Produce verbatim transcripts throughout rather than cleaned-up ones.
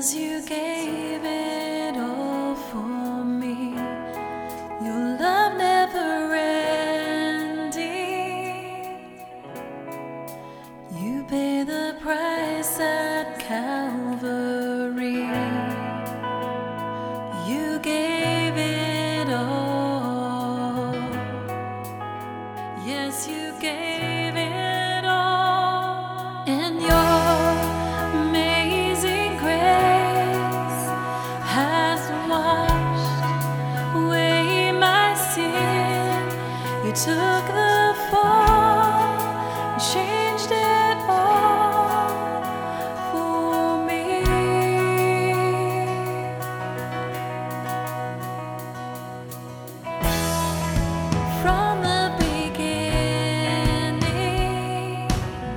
Jesus, you gave it all for me. Your love never ending. You pay the price at Calvary. You gave it all. Yes, you gave it all. And your amazing grace has washed away my sin. You took the fall and changed it all for me. From the beginning,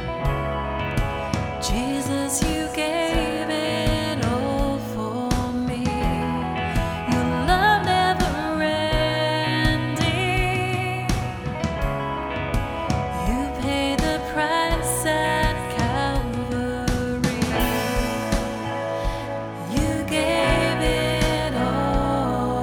Jesus, you gave it all for me. Your love never ending. You paid the price at Calvary. You gave it all.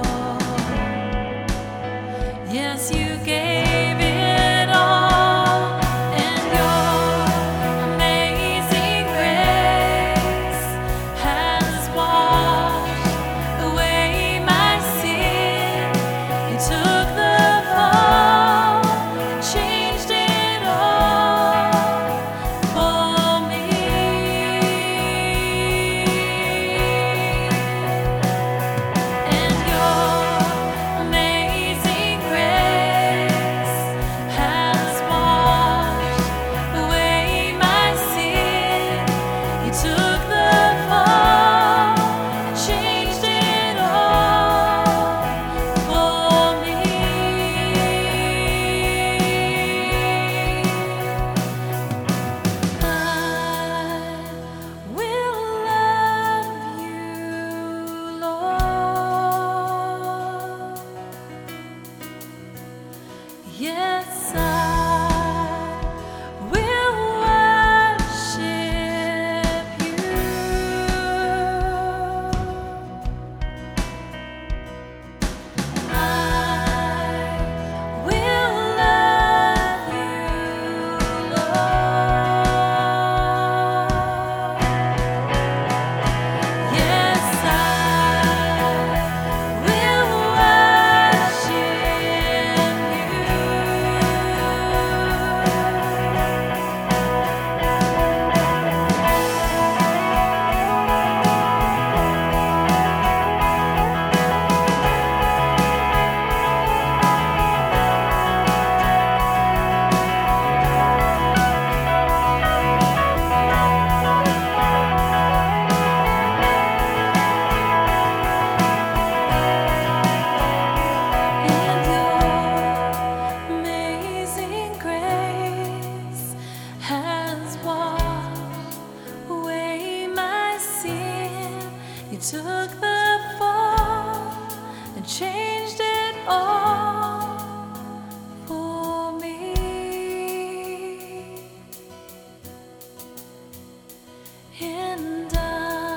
Yes, you gave it all. And your amazing grace has washed away my sin. You took the fall and changed it all for me. And your amazing grace has washed away my sin. You took the fall and changed it all for me. I will love you, Lord. Yes, I will worship you. I will love you, Lord. Yes, I will And your amazing grace has washed away my sin. You took the fall and changed it all for me. And I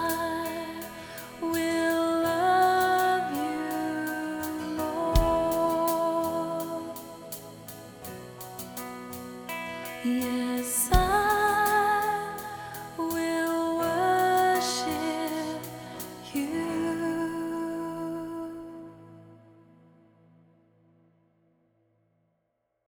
will love you, Lord. Yes, I